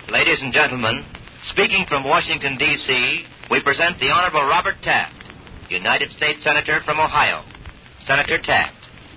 Ladies and gentlemen, speaking from Washington, D.C., we present the Honorable Robert Taft, United States Senator from Ohio. Senator Taft.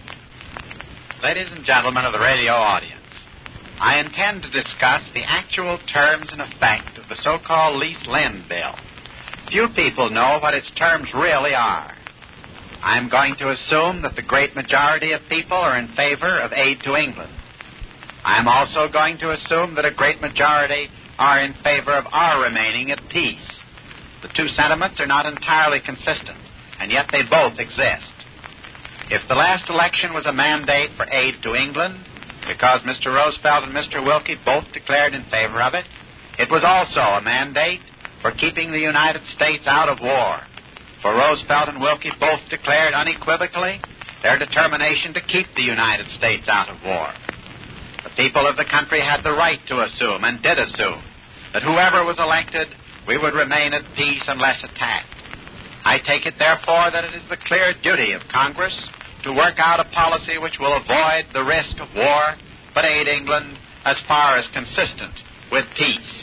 Ladies and gentlemen of the radio audience, I intend to discuss the actual terms and effect of the so-called lease-lend bill. Few people know what its terms really are. I am going to assume that the great majority of people are in favor of aid to England. I am also going to assume that a great majority are in favor of our remaining at peace. The two sentiments are not entirely consistent, and yet they both exist. If the last election was a mandate for aid to England, because Mr. Roosevelt and Mr. Wilkie both declared in favor of it, it was also a mandate for keeping the United States out of war. For Roosevelt and Wilkie both declared unequivocally their determination to keep the United States out of war. The people of the country had the right to assume, and did assume, that whoever was elected, we would remain at peace unless attacked. I take it, therefore, that it is the clear duty of Congress to work out a policy which will avoid the risk of war, but aid England as far as consistent with peace.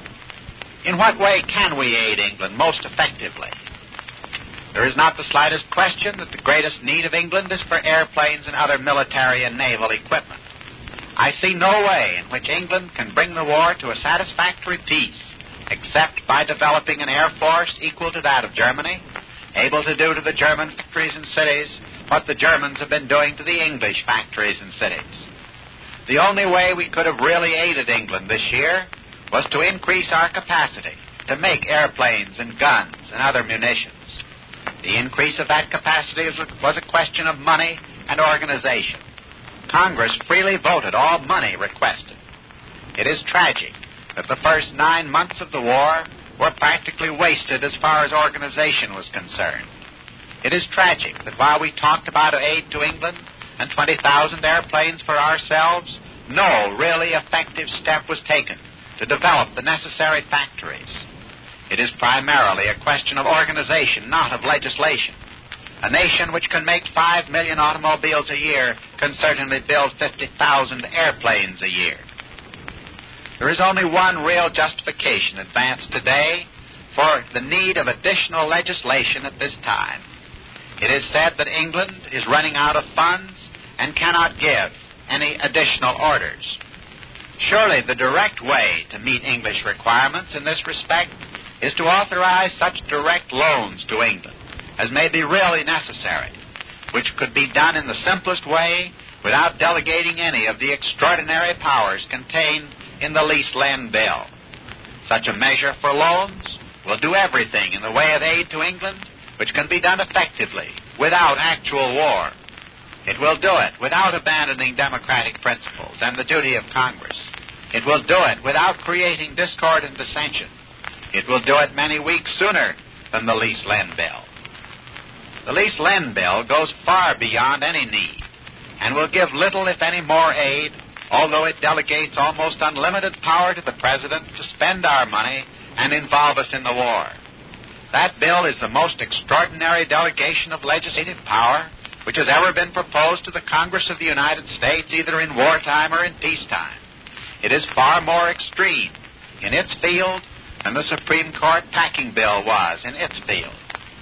In what way can we aid England most effectively? There is not the slightest question that the greatest need of England is for airplanes and other military and naval equipment. I see no way in which England can bring the war to a satisfactory peace except by developing an air force equal to that of Germany, able to do to the German factories and cities what the Germans have been doing to the English factories and cities. The only way we could have really aided England this year was to increase our capacity to make airplanes and guns and other munitions. The increase of that capacity was a question of money and organization. Congress freely voted all money requested. It is tragic that the first 9 months of the war were practically wasted as far as organization was concerned. It is tragic that while we talked about aid to England and 20,000 airplanes for ourselves, no really effective step was taken to develop the necessary factories. It is primarily a question of organization, not of legislation. A nation which can make 5 million automobiles a year can certainly build 50,000 airplanes a year. There is only one real justification advanced today for the need of additional legislation at this time. It is said that England is running out of funds and cannot give any additional orders. Surely the direct way to meet English requirements in this respect is to authorize such direct loans to England as may be really necessary, which could be done in the simplest way without delegating any of the extraordinary powers contained in the lease-lend bill. Such a measure for loans will do everything in the way of aid to England which can be done effectively without actual war. It will do it without abandoning democratic principles and the duty of Congress. It will do it without creating discord and dissension. It will do it many weeks sooner than the lease-lend bill. The lease-lend bill goes far beyond any need and will give little, if any, more aid, although it delegates almost unlimited power to the President to spend our money and involve us in the war. That bill is the most extraordinary delegation of legislative power which has ever been proposed to the Congress of the United States, either in wartime or in peacetime. It is far more extreme in its field than the Supreme Court packing bill was in its field.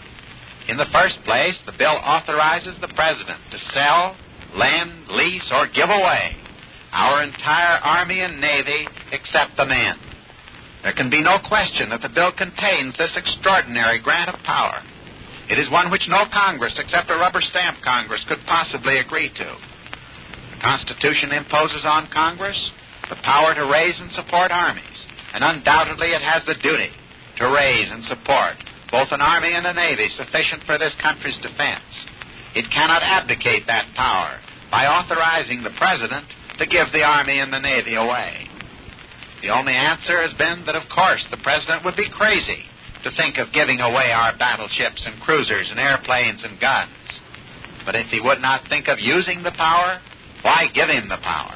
In the first place, the bill authorizes the President to sell, lend, lease, or give away our entire Army and Navy except the men. There can be no question that the bill contains this extraordinary grant of power. It is one which no Congress except a rubber stamp Congress could possibly agree to. The Constitution imposes on Congress the power to raise and support armies, and undoubtedly it has the duty to raise and support both an army and a navy sufficient for this country's defense. It cannot abdicate that power by authorizing the President to give the army and the navy away. The only answer has been that, of course, the President would be crazy to think of giving away our battleships and cruisers and airplanes and guns. But if he would not think of using the power, why give him the power?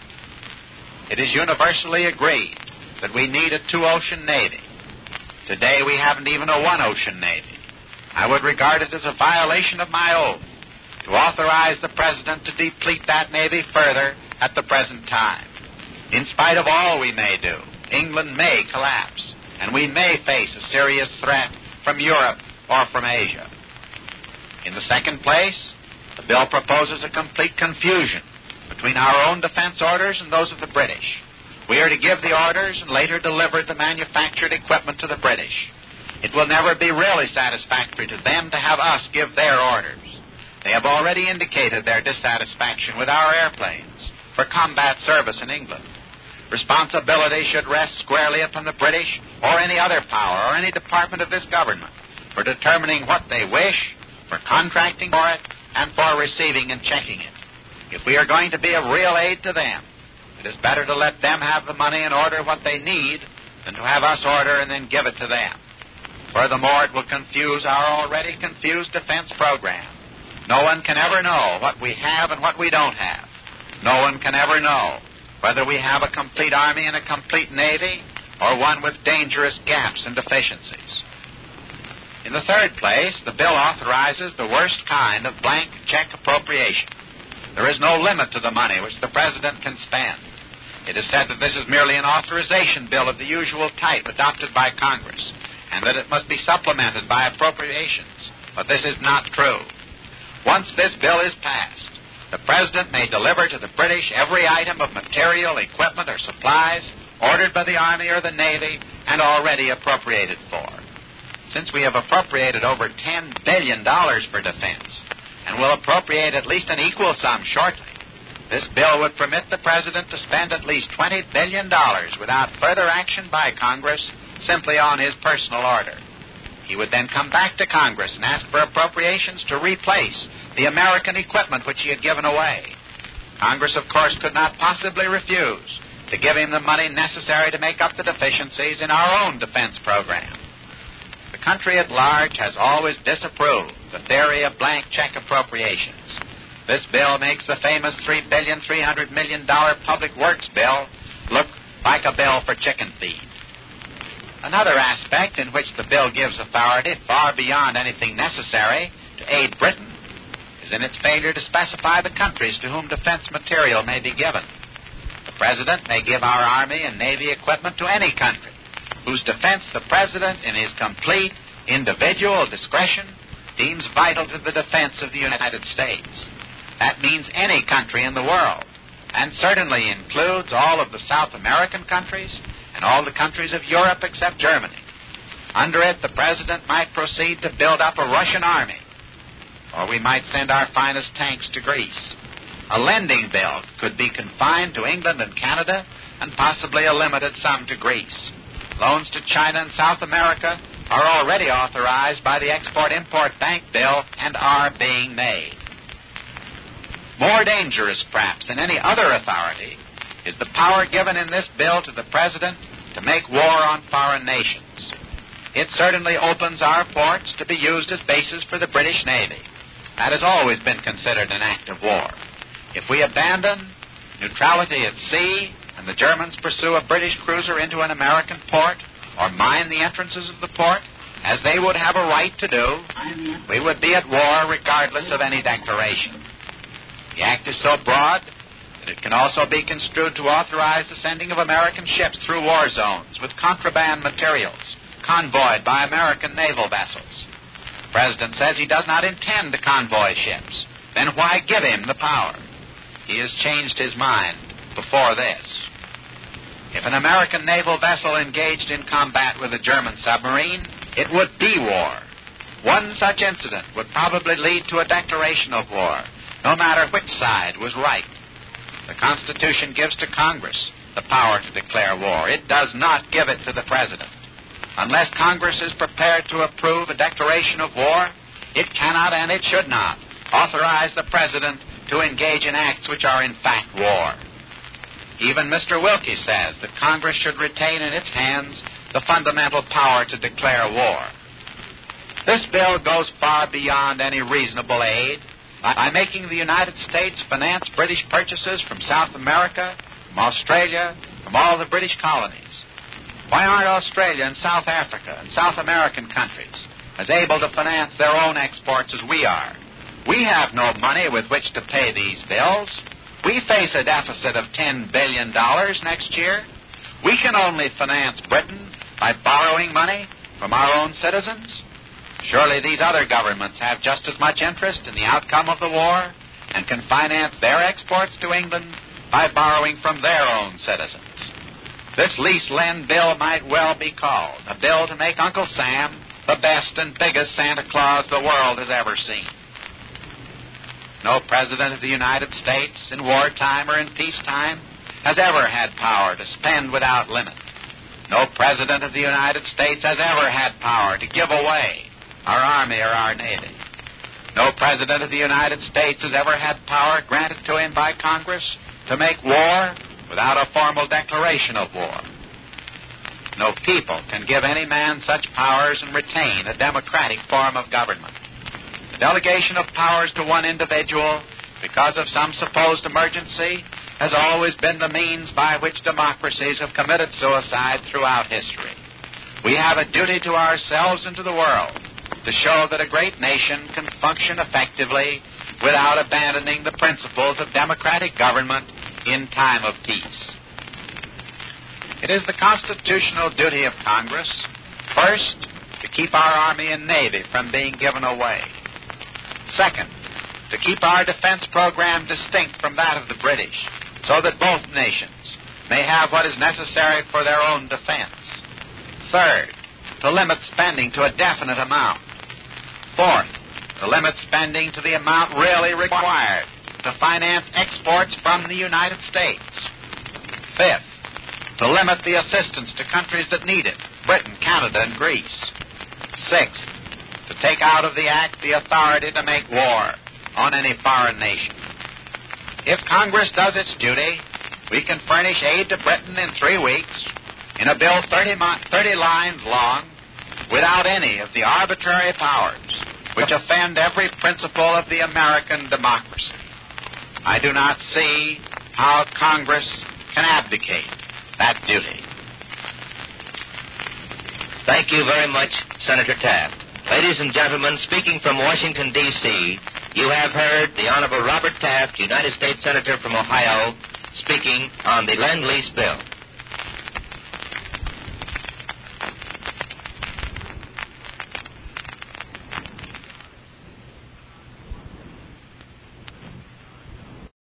It is universally agreed that we need a two-ocean navy. Today we haven't even a one-ocean navy. I would regard it as a violation of my oath to authorize the President to deplete that navy further at the present time. In spite of all we may do, England may collapse, and we may face a serious threat from Europe or from Asia. In the second place, the bill proposes a complete confusion between our own defense orders and those of the British. We are to give the orders and later deliver the manufactured equipment to the British. It will never be really satisfactory to them to have us give their orders. They have already indicated their dissatisfaction with our airplanes for combat service in England. Responsibility should rest squarely upon the British or any other power or any department of this government for determining what they wish, for contracting for it, and for receiving and checking it. If we are going to be of real aid to them, it is better to let them have the money and order what they need than to have us order and then give it to them. Furthermore, it will confuse our already confused defense program. No one can ever know what we have and what we don't have. No one can ever know whether we have a complete army and a complete navy or one with dangerous gaps and deficiencies. In the third place, the bill authorizes the worst kind of blank check appropriation. There is no limit to the money which the President can spend. It is said that this is merely an authorization bill of the usual type adopted by Congress, and that it must be supplemented by appropriations. But this is not true. Once this bill is passed, the President may deliver to the British every item of material, equipment, or supplies ordered by the Army or the Navy and already appropriated for. Since we have appropriated over $10 billion for defense, and will appropriate at least an equal sum shortly, this bill would permit the President to spend at least $20 billion without further action by Congress, simply on his personal order. He would then come back to Congress and ask for appropriations to replace the American equipment which he had given away. Congress, of course, could not possibly refuse to give him the money necessary to make up the deficiencies in our own defense program. The country at large has always disapproved the theory of blank check appropriations. This bill makes the famous $3.3 billion Public Works bill look like a bill for chicken feed. Another aspect in which the bill gives authority far beyond anything necessary to aid Britain is in its failure to specify the countries to whom defense material may be given. The President may give our Army and Navy equipment to any country whose defense the President, in his complete individual discretion, deems vital to the defense of the United States. That means any country in the world, and certainly includes all of the South American countries and all the countries of Europe except Germany. Under it, the President might proceed to build up a Russian army, or we might send our finest tanks to Greece. A lending bill could be confined to England and Canada, and possibly a limited sum to Greece. Loans to China and South America are already authorized by the Export-Import Bank Bill and are being made. More dangerous, perhaps, than any other authority is the power given in this bill to the President to make war on foreign nations. It certainly opens our ports to be used as bases for the British Navy. That has always been considered an act of war. If we abandon neutrality at sea and the Germans pursue a British cruiser into an American port or mine the entrances of the port, as they would have a right to do, we would be at war regardless of any declaration. The act is so broad that it can also be construed to authorize the sending of American ships through war zones with contraband materials convoyed by American naval vessels. The President says he does not intend to convoy ships. Then why give him the power? He has changed his mind before this. If an American naval vessel engaged in combat with a German submarine, it would be war. One such incident would probably lead to a declaration of war, no matter which side was right. The Constitution gives to Congress the power to declare war. It does not give it to the President. Unless Congress is prepared to approve a declaration of war, it cannot and it should not authorize the President to engage in acts which are in fact war. Even Mr. Wilkie says that Congress should retain in its hands the fundamental power to declare war. This bill goes far beyond any reasonable aid by making the United States finance British purchases from South America, from Australia, from all the British colonies. Why aren't Australia and South Africa and South American countries as able to finance their own exports as we are? We have no money with which to pay these bills. We face a deficit of $10 billion next year. We can only finance Britain by borrowing money from our own citizens. Surely these other governments have just as much interest in the outcome of the war and can finance their exports to England by borrowing from their own citizens. This lease-lend bill might well be called a bill to make Uncle Sam the best and biggest Santa Claus the world has ever seen. No president of the United States, in wartime or in peacetime, has ever had power to spend without limit. No president of the United States has ever had power to give away our Army or our Navy. No president of the United States has ever had power granted to him by Congress to make war without a formal declaration of war. No people can give any man such powers and retain a democratic form of government. The delegation of powers to one individual because of some supposed emergency has always been the means by which democracies have committed suicide throughout history. We have a duty to ourselves and to the world to show that a great nation can function effectively without abandoning the principles of democratic government in time of peace. It is the constitutional duty of Congress, first, to keep our Army and Navy from being given away. Second, to keep our defense program distinct from that of the British, so that both nations may have what is necessary for their own defense. Third, to limit spending to a definite amount. Fourth, to limit spending to the amount really required to finance exports from the United States. Fifth, to limit the assistance to countries that need it, Britain, Canada, and Greece. Sixth, to take out of the Act the authority to make war on any foreign nation. If Congress does its duty, we can furnish aid to Britain in 3 weeks in a bill 30 lines long without any of the arbitrary powers which offend every principle of the American democracy. I do not see how Congress can abdicate that duty. Thank you very much, Senator Taft. Ladies and gentlemen, speaking from Washington, D.C., you have heard the Honorable Robert Taft, United States Senator from Ohio, speaking on the Lend-Lease Bill.